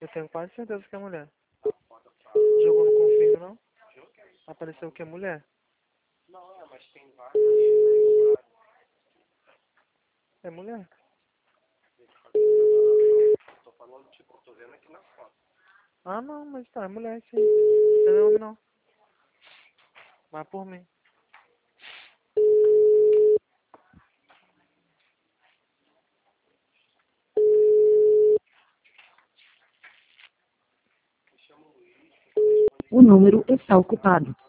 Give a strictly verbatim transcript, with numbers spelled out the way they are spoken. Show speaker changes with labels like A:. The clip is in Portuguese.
A: Eu tenho quase certeza que é mulher. Jogou no confirme, não? Apareceu que é mulher.
B: Não, é, mas tem vários.
A: É mulher.
B: Tô falando, tipo, tô vendo aqui na foto.
A: Ah, não, mas tá, é mulher, sim. Não é homem, não. Vai por mim.
C: O número está ocupado.